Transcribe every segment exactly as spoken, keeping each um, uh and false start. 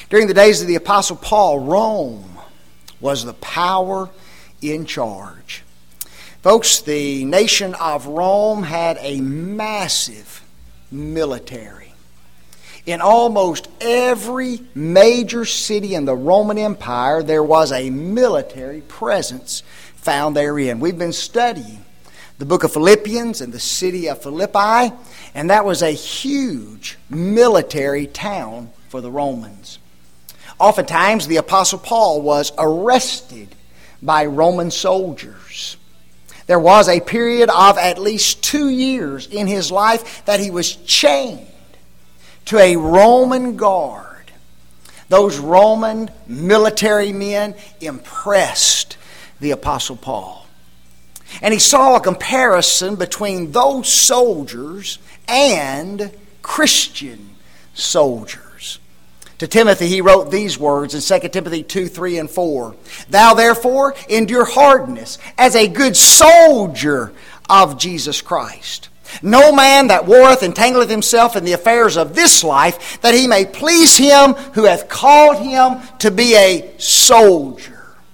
During the days of the Apostle Paul, Rome was the power in charge. Folks, the nation of Rome had a massive military. In almost every major city in the Roman Empire, there was a military presence found therein. We've been studying the book of Philippians and the city of Philippi, and that was a huge military town for the Romans. Oftentimes, the Apostle Paul was arrested by Roman soldiers. There was a period of at least two years in his life that he was chained to a Roman guard. Those Roman military men impressed the Apostle Paul. And he saw a comparison between those soldiers and Christian soldiers. To Timothy he wrote these words in Second Timothy two, three, and four. Thou therefore endure hardness as a good soldier of Jesus Christ. No man that warreth entangleth himself in the affairs of this life, that he may please him who hath called him to be a soldier.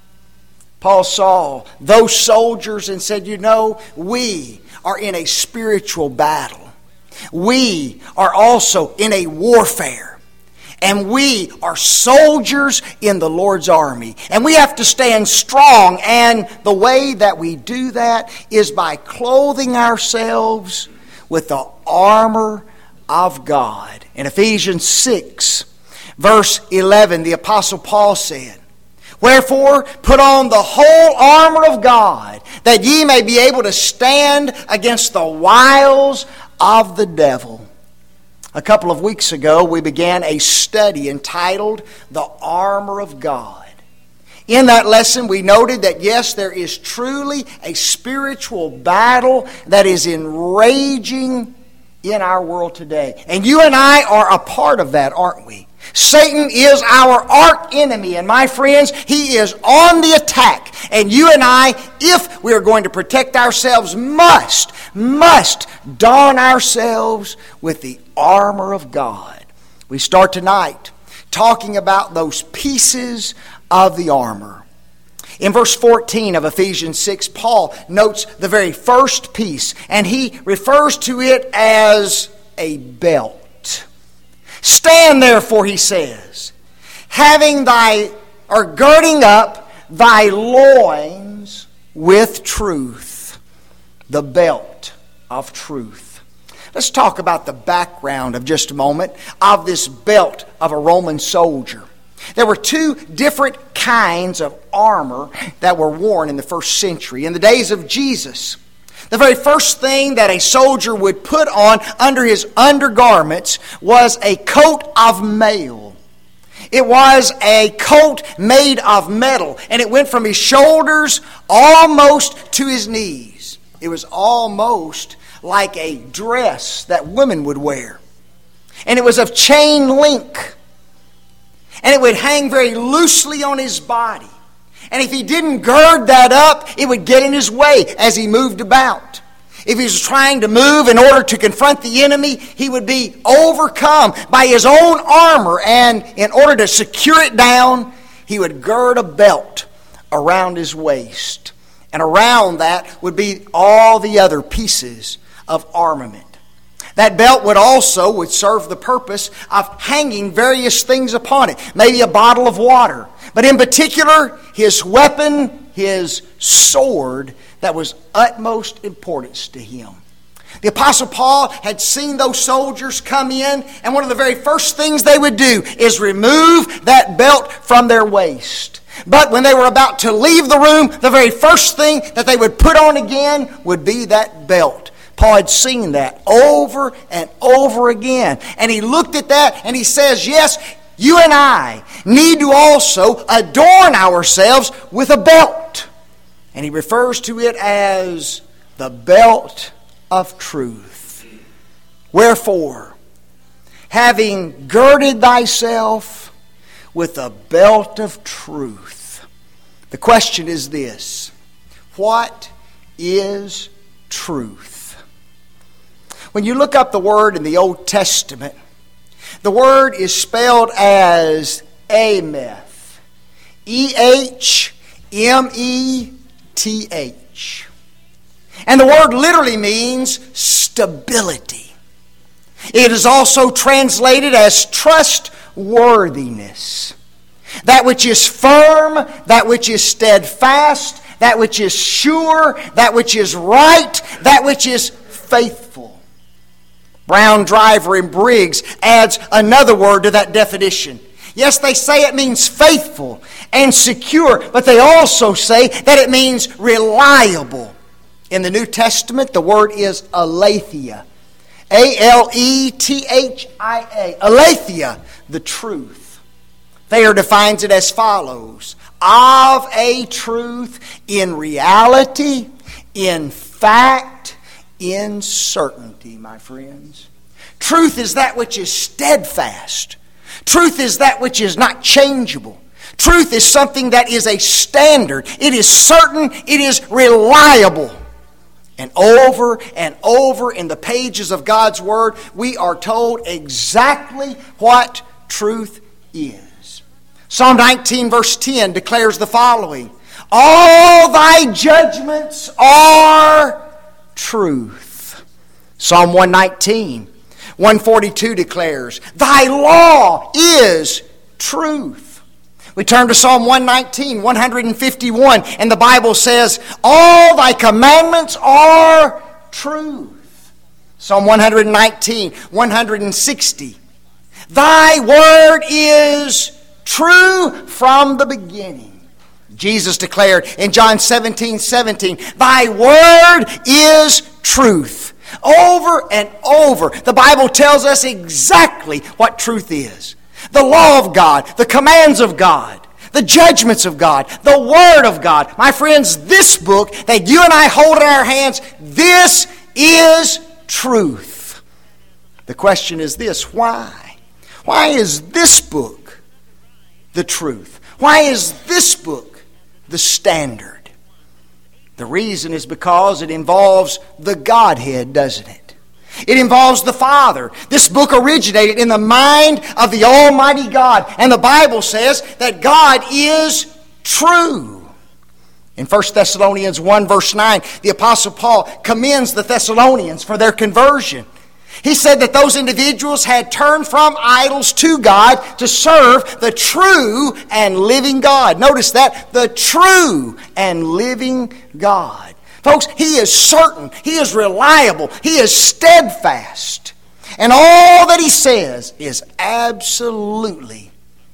Paul saw those soldiers and said, you know, we are in a spiritual battle. We are also in a warfare. And we are soldiers in the Lord's army. And we have to stand strong. And the way that we do that is by clothing ourselves with the armor of God. In Ephesians six, verse eleven, the Apostle Paul said, wherefore, put on the whole armor of God, that ye may be able to stand against the wiles of the devil. A couple of weeks ago, we began a study entitled, The Armor of God. In that lesson, we noted that yes, there is truly a spiritual battle that is enraging in our world today. And you and I are a part of that, aren't we? Satan is our arch enemy, and my friends, he is on the attack. And you and I, if we are going to protect ourselves, must, must don ourselves with the armor of God. We start tonight talking about those pieces of the armor. In verse fourteen of Ephesians six, Paul notes the very first piece, and he refers to it as a belt. Stand therefore, he says, having thy, or girding up thy loins with truth, the belt of truth. Let's talk about the background of just a moment of this belt of a Roman soldier. There were two different kinds of armor that were worn in the first century. In the days of Jesus, the very first thing that a soldier would put on under his undergarments was a coat of mail. It was a coat made of metal, and it went from his shoulders almost to his knees. It was almost like a dress that women would wear. And it was of chain link. And it would hang very loosely on his body. And if he didn't gird that up, it would get in his way as he moved about. If he was trying to move in order to confront the enemy, he would be overcome by his own armor. And in order to secure it down, he would gird a belt around his waist. And around that would be all the other pieces of armament. That belt would also would serve the purpose of hanging various things upon it. Maybe a bottle of water. But in particular, his weapon, his sword, that was utmost importance to him. The Apostle Paul had seen those soldiers come in, and one of the very first things they would do is remove that belt from their waist. But when they were about to leave the room, the very first thing that they would put on again would be that belt. Paul had seen that over and over again. And he looked at that and he says, yes, you and I need to also adorn ourselves with a belt. And he refers to it as the belt of truth. Wherefore, having girded thyself with a belt of truth. The question is this: what is truth? When you look up the word in the Old Testament, the word is spelled as Ameth. E H M E T H. And the word literally means stability. It is also translated as trustworthiness. That which is firm, that which is steadfast, that which is sure, that which is right, that which is faithful. Brown, Driver, and Briggs adds another word to that definition. Yes, they say it means faithful and secure, but they also say that it means reliable. In the New Testament, the word is aletheia. A L E T H I A. Aletheia, the truth. Thayer defines it as follows: of a truth, in reality, in fact, in certainty, my friends. Truth is that which is steadfast. Truth is that which is not changeable. Truth is something that is a standard. It is certain. It is reliable. And over and over in the pages of God's Word, we are told exactly what truth is. Psalm nineteen verse ten declares the following: all thy judgments are truth. Psalm one nineteen, one forty-two declares, thy law is truth. We turn to Psalm one nineteen, one fifty-one, and the Bible says, all thy commandments are truth. Psalm one nineteen, one sixty, thy word is true from the beginning. Jesus declared in John seventeen, seventeen, thy word is truth. Over and over, the Bible tells us exactly what truth is. The law of God, the commands of God, the judgments of God, the Word of God. My friends, this book that you and I hold in our hands, this is truth. The question is this: why? Why is this book the truth? Why is this book the standard? The reason is because it involves the Godhead, doesn't it? It involves the Father. This book originated in the mind of the Almighty God. And the Bible says that God is true. In First Thessalonians one verse nine, the Apostle Paul commends the Thessalonians for their conversion. He said that those individuals had turned from idols to God to serve the true and living God. Notice that, the true and living God. Folks, He is certain, He is reliable, He is steadfast. And all that He says is absolutely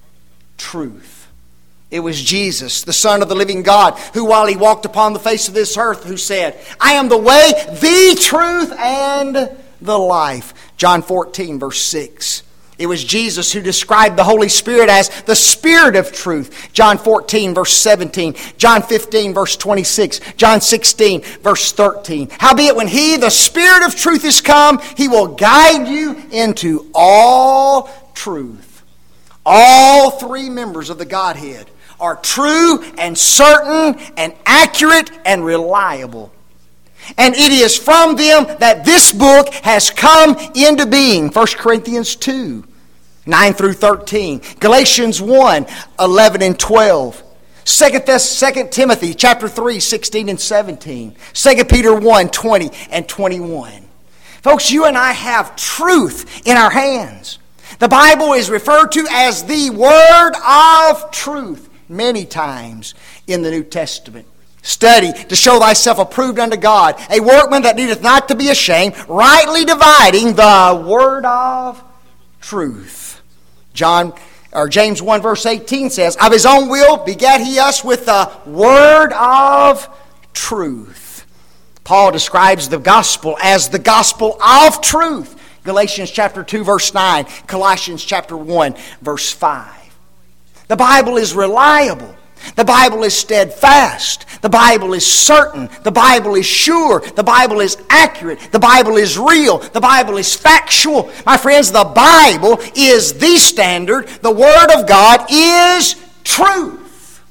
truth. It was Jesus, the Son of the living God, who while He walked upon the face of this earth, who said, I am the way, the truth, and the life. John fourteen verse six. It was Jesus who described the Holy Spirit as the Spirit of truth. John fourteen verse seventeen. John fifteen verse twenty-six. John sixteen verse thirteen. Howbeit when He, the Spirit of truth, is come, He will guide you into all truth. All three members of the Godhead are true and certain and accurate and reliable. And it is from them that this book has come into being. First Corinthians two, nine through thirteen. Galatians one, eleven and twelve. Second Timothy chapter three, sixteen and seventeen. Second Peter one, twenty and twenty-one. Folks, you and I have truth in our hands. The Bible is referred to as the Word of truth many times in the New Testament. Study to show thyself approved unto God, a workman that needeth not to be ashamed, rightly dividing the word of truth. John or James one verse eighteen says, of His own will begat He us with the word of truth. Paul describes the gospel as the gospel of truth. Galatians chapter two verse nine, Colossians chapter one verse five. The Bible is reliable. The Bible is steadfast. The Bible is certain. The Bible is sure. The Bible is accurate. The Bible is real. The Bible is factual. My friends, the Bible is the standard. The Word of God is truth.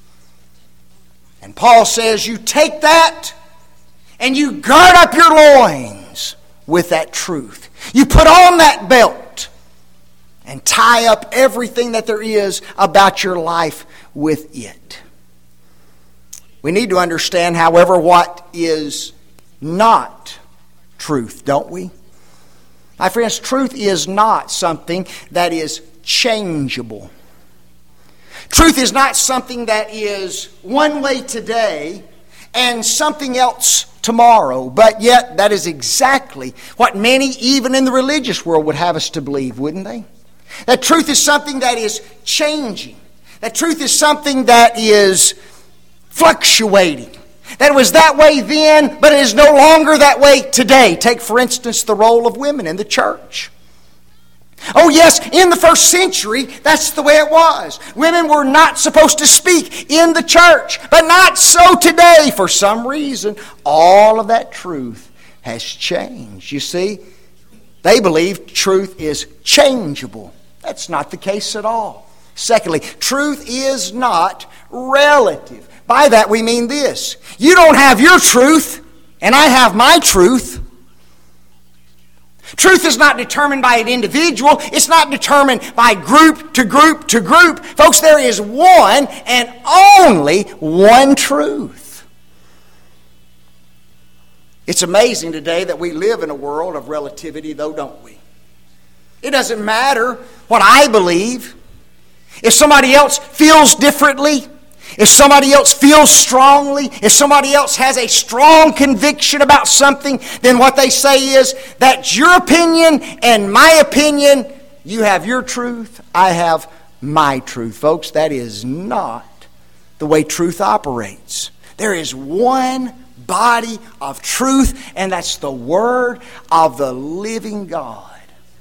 And Paul says you take that and you gird up your loins with that truth. You put on that belt and tie up everything that there is about your life with it. We need to understand, however, what is not truth, don't we? My friends, truth is not something that is changeable. Truth is not something that is one way today and something else tomorrow. But yet, that is exactly what many, even in the religious world, would have us to believe, wouldn't they? That truth is something that is changing. That truth is something that is fluctuating. That it was that way then, but it is no longer that way today. Take, for instance, the role of women in the church. Oh yes, in the first century, that's the way it was. Women were not supposed to speak in the church, but not so today. For some reason, all of that truth has changed. You see, they believe truth is changeable. That's not the case at all. Secondly, truth is not relative. By that we mean this: you don't have your truth, and I have my truth. Truth is not determined by an individual. It's not determined by group to group to group. Folks, there is one and only one truth. It's amazing today that we live in a world of relativity, though, don't we? It doesn't matter what I believe. If somebody else feels differently, if somebody else feels strongly, if somebody else has a strong conviction about something, then what they say is, that's your opinion and my opinion. You have your truth, I have my truth. Folks, that is not the way truth operates. There is one body of truth, and that's the Word of the living God.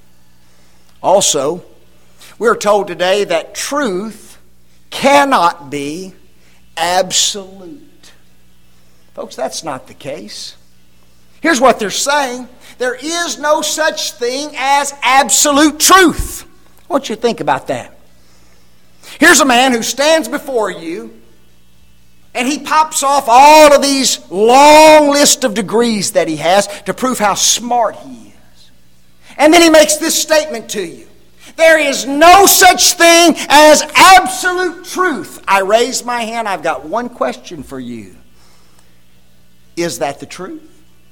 Also, we're told today that truth cannot be absolute. Folks, that's not the case. Here's what they're saying: there is no such thing as absolute truth. I want you to think about that. Here's a man who stands before you, and he pops off all of these long list of degrees that he has to prove how smart he is. And then he makes this statement to you: there is no such thing as absolute truth. I raise my hand. I've got one question for you. Is that the truth?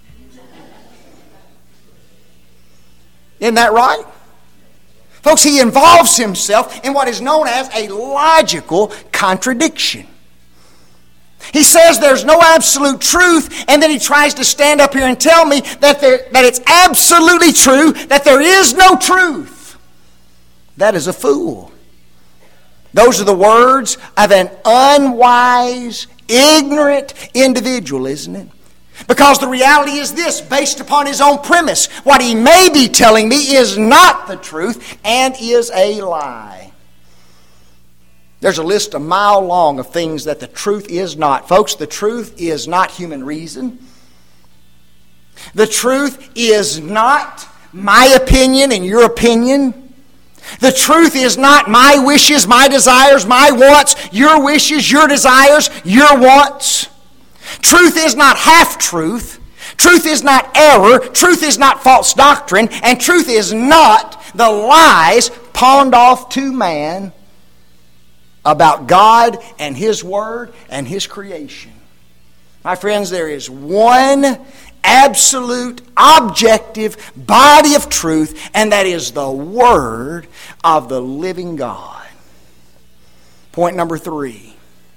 Isn't that right? Folks, he involves himself in what is known as a logical contradiction. He says there's no absolute truth, and then he tries to stand up here and tell me that, there, that it's absolutely true, that there is no truth. That is a fool. Those are the words of an unwise, ignorant individual, isn't it? Because the reality is this, based upon his own premise, what he may be telling me is not the truth and is a lie. There's a list a mile long of things that the truth is not. Folks, the truth is not human reason. The truth is not my opinion and your opinion. The truth is not my wishes, my desires, my wants, your wishes, your desires, your wants. Truth is not half-truth. Truth is not error. Truth is not false doctrine. And truth is not the lies pawned off to man about God and His Word and His creation. My friends, there is one absolute, objective body of truth, and that is the Word of the living God. Point number three.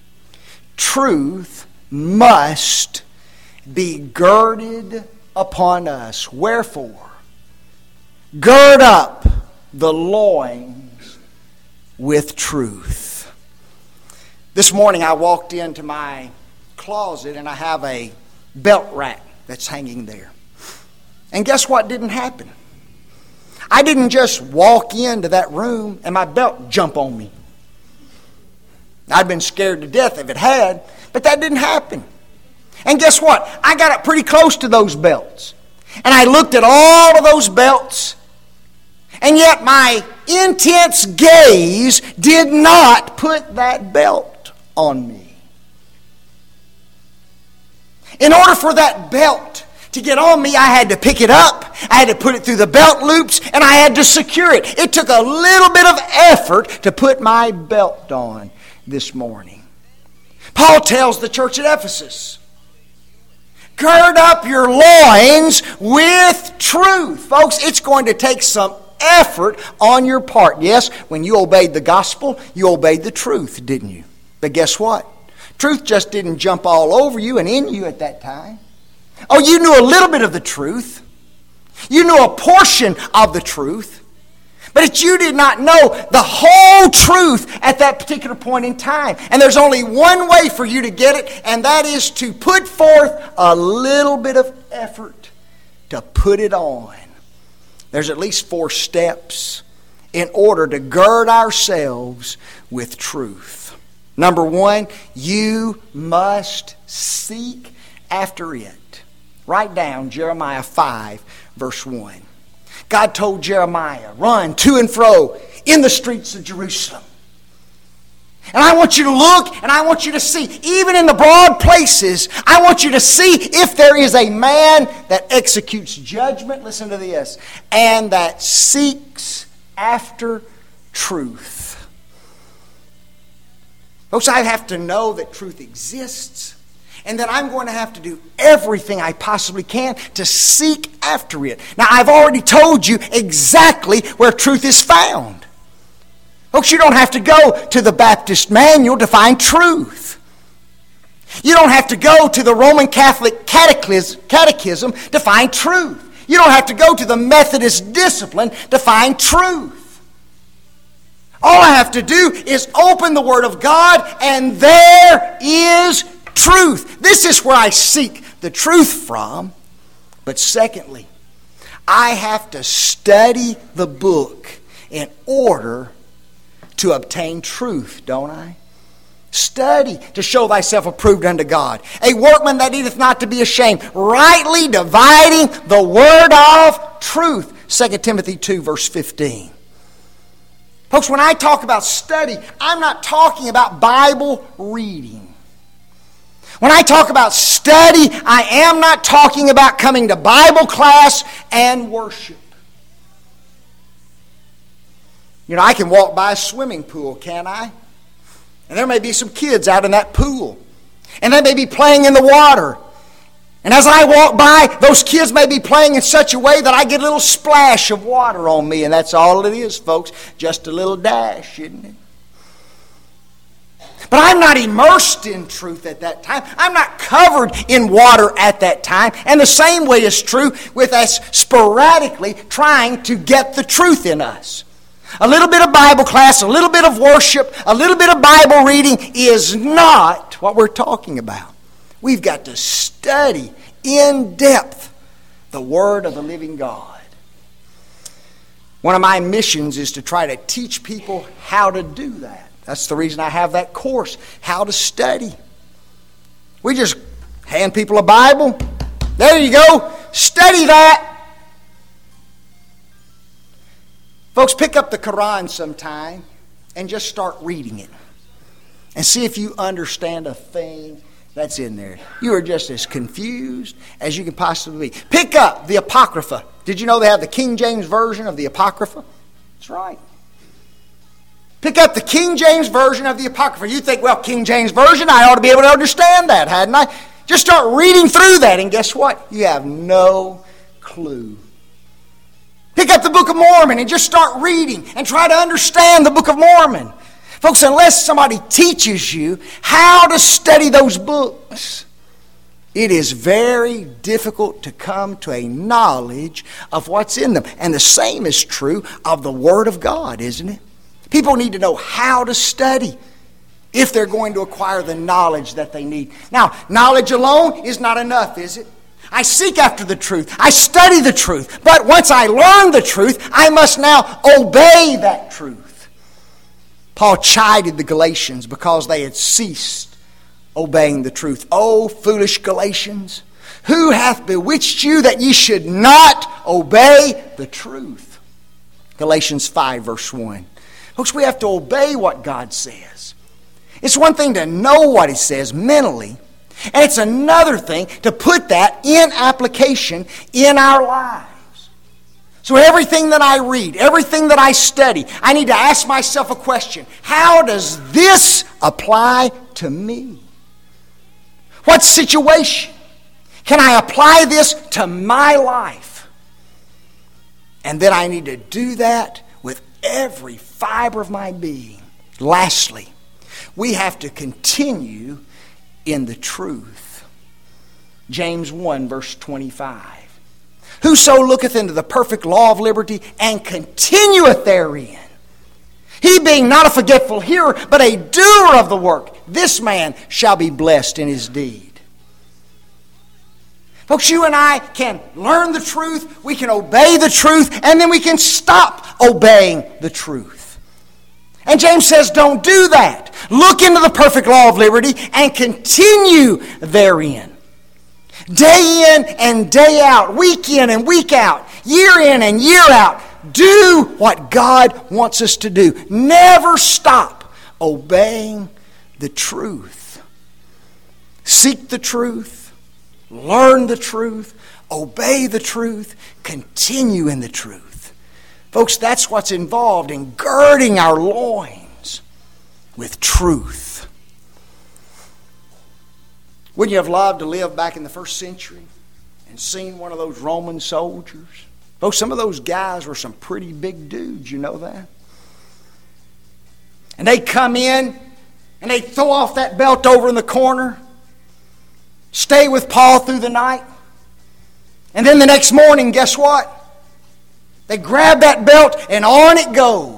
Truth must be girded upon us. Wherefore, gird up the loins with truth. This morning I walked into my closet and I have a belt rack that's hanging there. And guess what didn't happen? I didn't just walk into that room and my belt jump on me. I'd been scared to death if it had, but that didn't happen. And guess what? I got up pretty close to those belts. And I looked at all of those belts, and yet my intense gaze did not put that belt on me. In order for that belt To get on me, I had to pick it up, I had to put it through the belt loops, and I had to secure it. It took a little bit of effort to put my belt on this morning. Paul tells the church at Ephesus, gird up your loins with truth. Folks, it's going to take some effort on your part. Yes, when you obeyed the gospel, you obeyed the truth, didn't you? But guess what? Truth just didn't jump all over you and in you at that time. Oh, you knew a little bit of the truth. You knew a portion of the truth. But you did not know the whole truth at that particular point in time. And there's only one way for you to get it, and that is to put forth a little bit of effort to put it on. There's at least four steps in order to gird ourselves with truth. Number one, you must seek after it. Write down Jeremiah five, verse one. God told Jeremiah, run to and fro in the streets of Jerusalem. And I want you to look and I want you to see, even in the broad places, I want you to see if there is a man that executes judgment, listen to this, and that seeks after truth. Folks, I have to know that truth exists. And that I'm going to have to do everything I possibly can to seek after it. Now, I've already told you exactly where truth is found. Folks, you don't have to go to the Baptist manual to find truth. You don't have to go to the Roman Catholic catechism to find truth. You don't have to go to the Methodist discipline to find truth. All I have to do is open the Word of God, and there is truth. This is where I seek the truth from. But secondly, I have to study the book in order to obtain truth, don't I? Study to show thyself approved unto God, a workman that needeth not to be ashamed, rightly dividing the word of truth. Second Timothy two, verse fifteen. Folks, when I talk about study, I'm not talking about Bible reading. When I talk about study, I am not talking about coming to Bible class and worship. You know, I can walk by a swimming pool, can't I? And there may be some kids out in that pool. And they may be playing in the water. And as I walk by, those kids may be playing in such a way that I get a little splash of water on me. And that's all it is, folks. Just a little dash, isn't it? But I'm not immersed in truth at that time. I'm not covered in water at that time. And the same way is true with us sporadically trying to get the truth in us. A little bit of Bible class, a little bit of worship, a little bit of Bible reading is not what we're talking about. We've got to study in depth the Word of the living God. One of my missions is to try to teach people how to do that. That's the reason I have that course, How to Study. We just hand people a Bible. There you go. Study that. Folks, pick up the Quran sometime and just start reading it. And see if you understand a thing that's in there. You are just as confused as you can possibly be. Pick up the Apocrypha. Did you know they have the King James Version of the Apocrypha? That's right. Pick up the King James Version of the Apocrypha. You think, well, King James Version, I ought to be able to understand that, hadn't I? Just start reading through that, and guess what? You have no clue. Pick up the Book of Mormon and just start reading and try to understand the Book of Mormon. Folks, unless somebody teaches you how to study those books, it is very difficult to come to a knowledge of what's in them. And the same is true of the Word of God, isn't it? People need to know how to study if they're going to acquire the knowledge that they need. Now, knowledge alone is not enough, is it? I seek after the truth. I study the truth. But once I learn the truth, I must now obey that truth. Paul chided the Galatians because they had ceased obeying the truth. O foolish Galatians, who hath bewitched you that ye should not obey the truth? Galatians five, verse one. Folks, we have to obey what God says. It's one thing to know what He says mentally, And it's another thing to put that in application in our lives. So everything that I read, everything that I study, I need to ask myself a question. How does this apply to me? What situation can I apply this to my life? And then I need to do that with every fiber of my being. Lastly, we have to continue in the truth. James one, verse twenty-five. Whoso looketh into the perfect law of liberty and continueth therein, he being not a forgetful hearer, but a doer of the work, this man shall be blessed in his deed. Folks, you and I can learn the truth, we can obey the truth, and then we can stop obeying the truth. And James says, don't do that. Look into the perfect law of liberty and continue therein. Day in and day out, week in and week out, year in and year out, do what God wants us to do. Never stop obeying the truth. Seek the truth, learn the truth, obey the truth, continue in the truth. Folks, that's what's involved in girding our loins with truth. Wouldn't you have loved to live back in the first century and seen one of those Roman soldiers? Oh, some of those guys were some pretty big dudes, you know that? And they'd come in and they'd throw off that belt over in the corner, stay with Paul through the night, and then the next morning, guess what? They grab that belt and on it goes.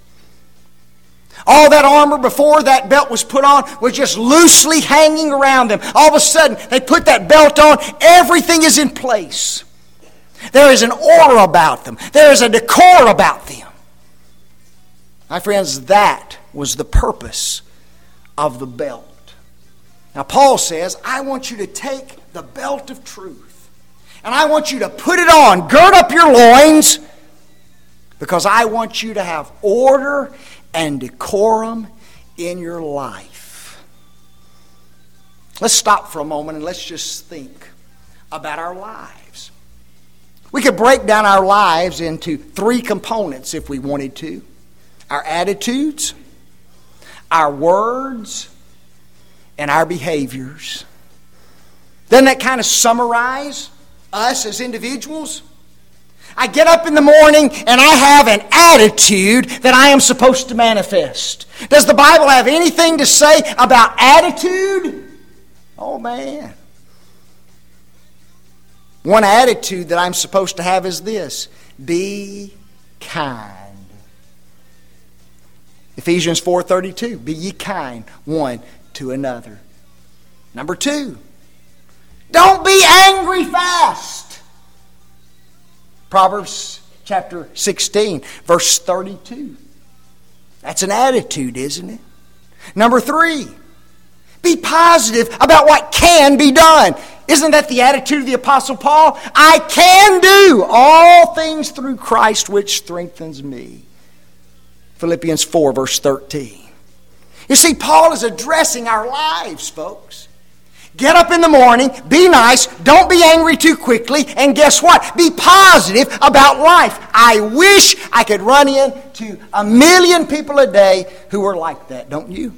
All that armor before that belt was put on was just loosely hanging around them. All of a sudden, they put that belt on. Everything is in place. There is an aura about them. There is a decor about them. My friends, that was the purpose of the belt. Now, Paul says, I want you to take the belt of truth, and I want you to put it on. Gird up your loins, because I want you to have order and decorum in your life. Let's stop for a moment and let's just think about our lives. We could break down our lives into three components if we wanted to. Our attitudes, our words, and our behaviors. Doesn't that kind of summarize us as individuals? I get up in the morning and I have an attitude that I am supposed to manifest. Does the Bible have anything to say about attitude? Oh, man. One attitude that I'm supposed to have is this: be kind. Ephesians four thirty-two, be ye kind one to another. Number two, don't be angry fast. Proverbs chapter sixteen, verse thirty-two. That's an attitude, isn't it? Number three, be positive about what can be done. Isn't that the attitude of the Apostle Paul? I can do all things through Christ which strengthens me. Philippians four, verse thirteen. You see, Paul is addressing our lives, folks. Get up in the morning, be nice, don't be angry too quickly, and guess what? Be positive about life. I wish I could run into a million people a day who are like that, don't you?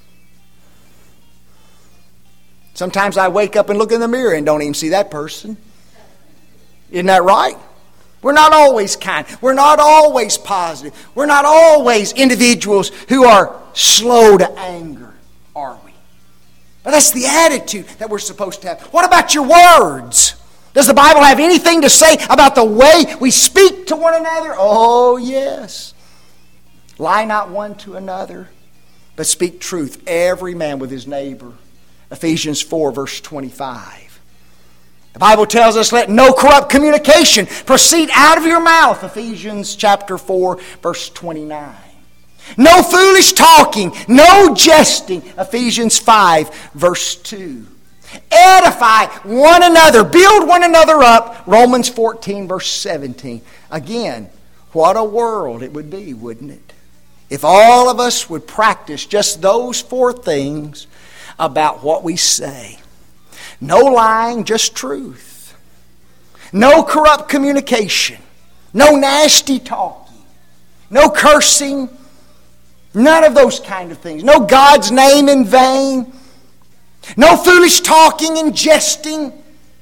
Sometimes I wake up and look in the mirror and don't even see that person. Isn't that right? We're not always kind. We're not always positive. We're not always individuals who are slow to anger, are we? But that's the attitude that we're supposed to have. What about your words? Does the Bible have anything to say about the way we speak to one another? Oh, yes. Lie not one to another, but speak truth, every man with his neighbor. Ephesians four, verse twenty-five. The Bible tells us, let no corrupt communication proceed out of your mouth. Ephesians chapter four, verse twenty-nine. No foolish talking, no jesting. Ephesians five, verse two. Edify one another, build one another up. Romans fourteen, verse seventeen. Again, what a world it would be, wouldn't it? If all of us would practice just those four things about what we say. No lying, just truth. No corrupt communication. No nasty talking. No cursing. None of those kind of things. No God's name in vain. No foolish talking and jesting.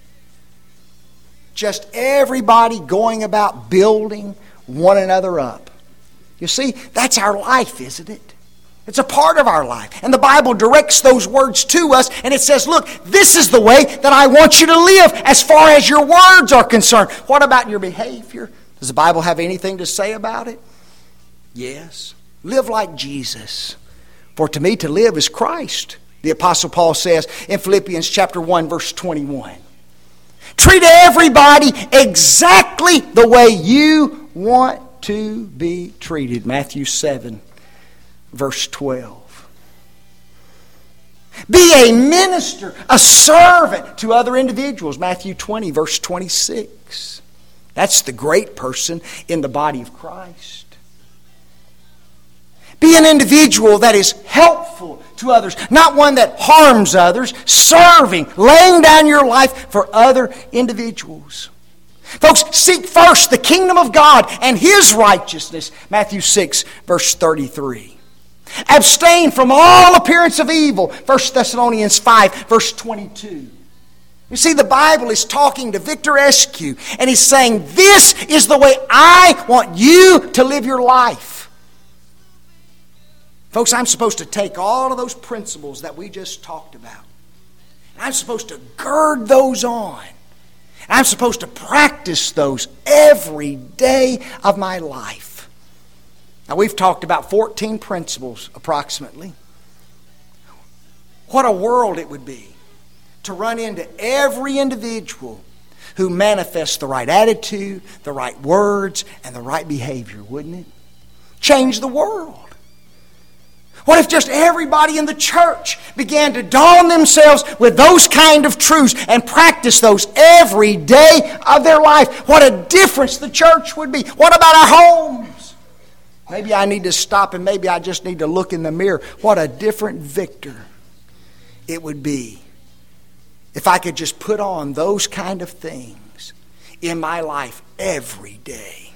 Just everybody going about building one another up. You see, that's our life, isn't it? It's a part of our life. And the Bible directs those words to us, and it says, look, this is the way that I want you to live as far as your words are concerned. What about your behavior? Does the Bible have anything to say about it? Yes. Live like Jesus. For to me to live is Christ. The Apostle Paul says in Philippians chapter one, verse twenty-one. Treat everybody exactly the way you want to be treated. Matthew seven, verse twelve. Be a minister, a servant to other individuals. Matthew twenty, verse twenty-six. That's the great person in the body of Christ. Be an individual that is helpful to others, not one that harms others, serving, laying down your life for other individuals. Folks, seek first the kingdom of God and His righteousness. Matthew six, verse thirty-three. Abstain from all appearance of evil. First Thessalonians five, verse twenty-two. You see, the Bible is talking to Victor Eskew, and he's saying, this is the way I want you to live your life. Folks, I'm supposed to take all of those principles that we just talked about, and I'm supposed to gird those on. And I'm supposed to practice those every day of my life. Now, we've talked about fourteen principles, approximately. What a world it would be to run into every individual who manifests the right attitude, the right words, and the right behavior, wouldn't it? Change the world. What if just everybody in the church began to don themselves with those kind of truths and practice those every day of their life? What a difference the church would be. What about our homes? Maybe I need to stop and maybe I just need to look in the mirror. What a different Victor it would be if I could just put on those kind of things in my life every day.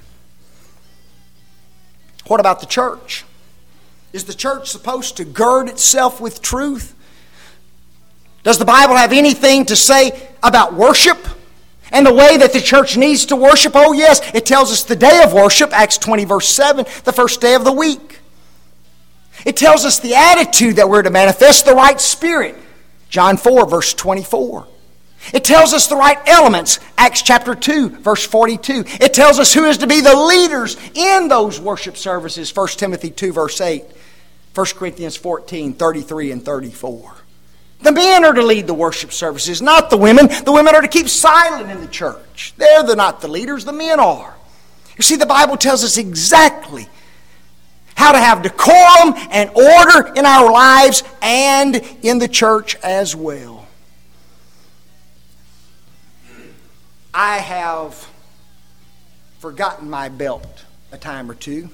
What about the church? Is the church supposed to gird itself with truth? Does the Bible have anything to say about worship and the way that the church needs to worship? Oh yes, it tells us the day of worship, Acts twenty verse seven, the first day of the week. It tells us the attitude that we're to manifest, the right spirit, John four verse twenty-four. It tells us the right elements, Acts chapter two, verse forty-two. It tells us who is to be the leaders in those worship services, First Timothy two, verse eight. First Corinthians fourteen, thirty-three and thirty-four. The men are to lead the worship services, not the women. The women are to keep silent in the church. They're the, not the leaders, the men are. You see, the Bible tells us exactly how to have decorum and order in our lives and in the church as well. I have forgotten my belt a time or two.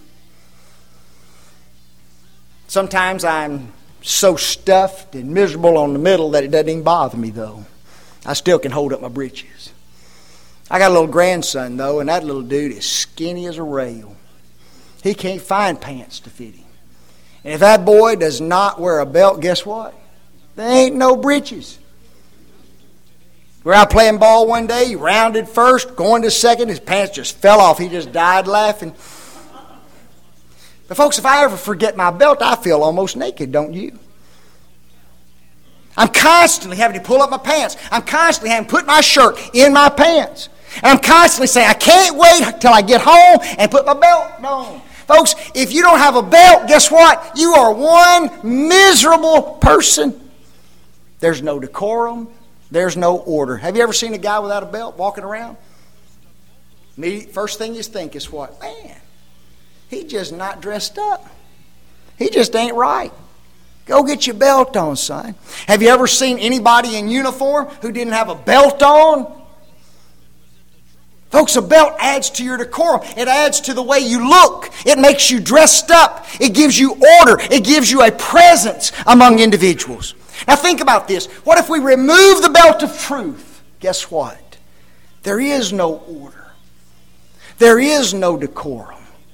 Sometimes I'm so stuffed and miserable on the middle that it doesn't even bother me, though. I still can hold up my britches. I got a little grandson, though, and that little dude is skinny as a rail. He can't find pants to fit him. And if that boy does not wear a belt, guess what? There ain't no britches. We were out playing ball one day. He rounded first, going to second. His pants just fell off. He just died laughing. But folks, if I ever forget my belt, I feel almost naked, don't you? I'm constantly having to pull up my pants. I'm constantly having to put my shirt in my pants. And I'm constantly saying, I can't wait till I get home and put my belt on. Folks, if you don't have a belt, guess what? You are one miserable person. There's no decorum. There's no order. Have you ever seen a guy without a belt walking around? First thing you think is what? Man, he just not dressed up. He just ain't right. Go get your belt on, son. Have you ever seen anybody in uniform who didn't have a belt on? Folks, a belt adds to your decorum. It adds to the way you look. It makes you dressed up. It gives you order. It gives you a presence among individuals. Now think about this. What if we remove the belt of truth? Guess what? There is no order. There is no decorum.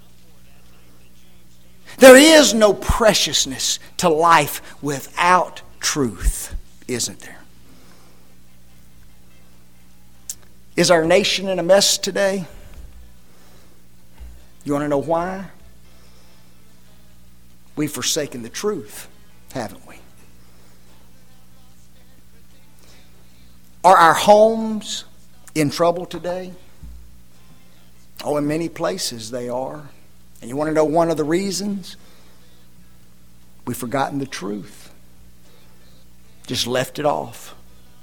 There is no preciousness to life without truth, isn't there? Is our nation in a mess today? You want to know why? We've forsaken the truth, haven't we? Are our homes in trouble today? Oh, in many places they are. And you want to know one of the reasons? We've forgotten the truth. Just left it off.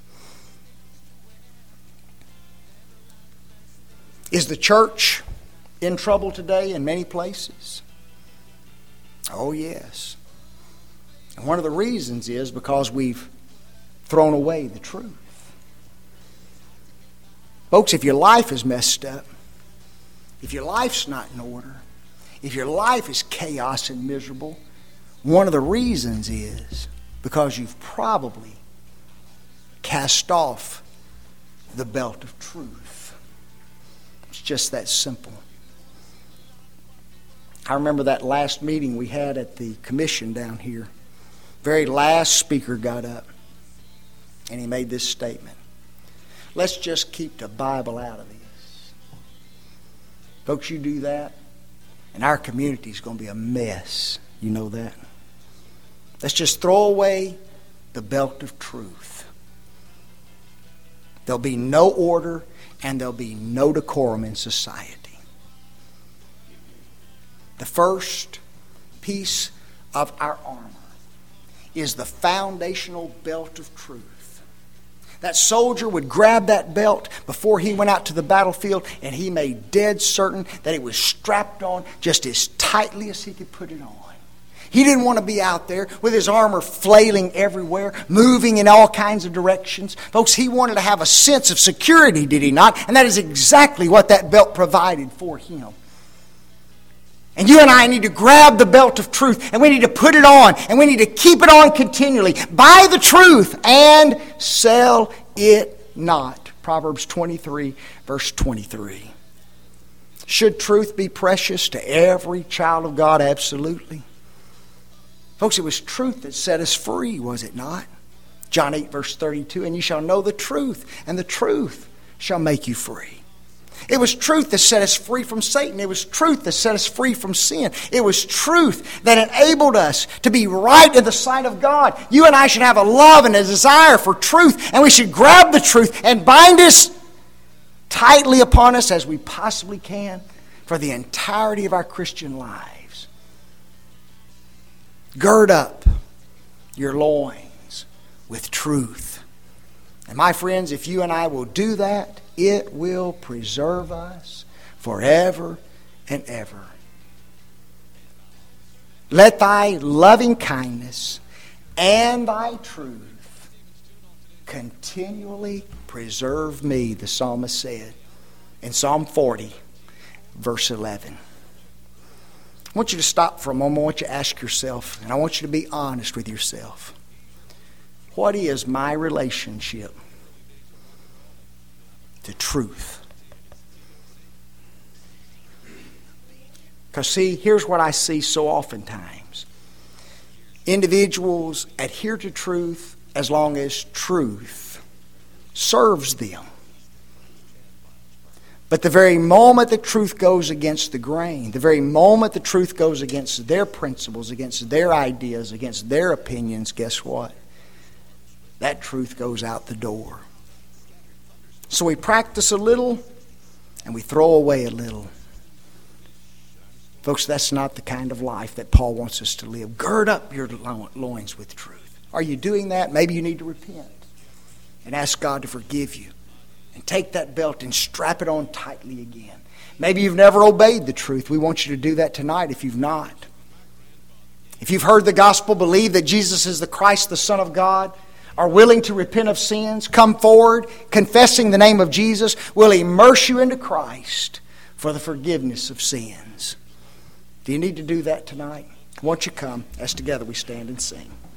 Is the church in trouble today in many places? Oh, yes. And one of the reasons is because we've thrown away the truth. Folks, if your life is messed up, if your life's not in order, if your life is chaos and miserable, one of the reasons is because you've probably cast off the belt of truth. It's just that simple. I remember that last meeting we had at the commission down here. Very last speaker got up and he made this statement. Let's just keep the Bible out of this. Folks, you do that, and our community is going to be a mess. You know that? Let's just throw away the belt of truth. There'll be no order, and there'll be no decorum in society. The first piece of our armor is the foundational belt of truth. That soldier would grab that belt before he went out to the battlefield, and he made dead certain that it was strapped on just as tightly as he could put it on. He didn't want to be out there with his armor flailing everywhere, moving in all kinds of directions. Folks, he wanted to have a sense of security, did he not? And that is exactly what that belt provided for him. And you and I need to grab the belt of truth, and we need to put it on, and we need to keep it on continually. Buy the truth and sell it not. Proverbs twenty-three, verse twenty-three. Should truth be precious to every child of God? Absolutely. Folks, it was truth that set us free, was it not? John eight, verse thirty-two, and you shall know the truth, and the truth shall make you free. It was truth that set us free from Satan. It was truth that set us free from sin. It was truth that enabled us to be right in the sight of God. You and I should have a love and a desire for truth, and we should grab the truth and bind us tightly upon us as we possibly can for the entirety of our Christian lives. Gird up your loins with truth. And my friends, if you and I will do that, it will preserve us forever and ever. Let thy loving kindness and thy truth continually preserve me, the psalmist said in Psalm forty, verse eleven. I want you to stop for a moment. I want you to ask yourself, and I want you to be honest with yourself. What is my relationship to truth? Because see, here's what I see so oftentimes. Individuals adhere to truth as long as truth serves them. But the very moment the truth goes against the grain, the very moment the truth goes against their principles, against their ideas, against their opinions, guess what? That truth goes out the door. So we practice a little and we throw away a little. Folks, that's not the kind of life that Paul wants us to live. Gird up your loins with truth. Are you doing that? Maybe you need to repent and ask God to forgive you. And take that belt and strap it on tightly again. Maybe you've never obeyed the truth. We want you to do that tonight if you've not. If you've heard the gospel, believe that Jesus is the Christ, the Son of God, are willing to repent of sins, come forward, confessing the name of Jesus, will immerse you into Christ for the forgiveness of sins. Do you need to do that tonight? Won't you come as together we stand and sing?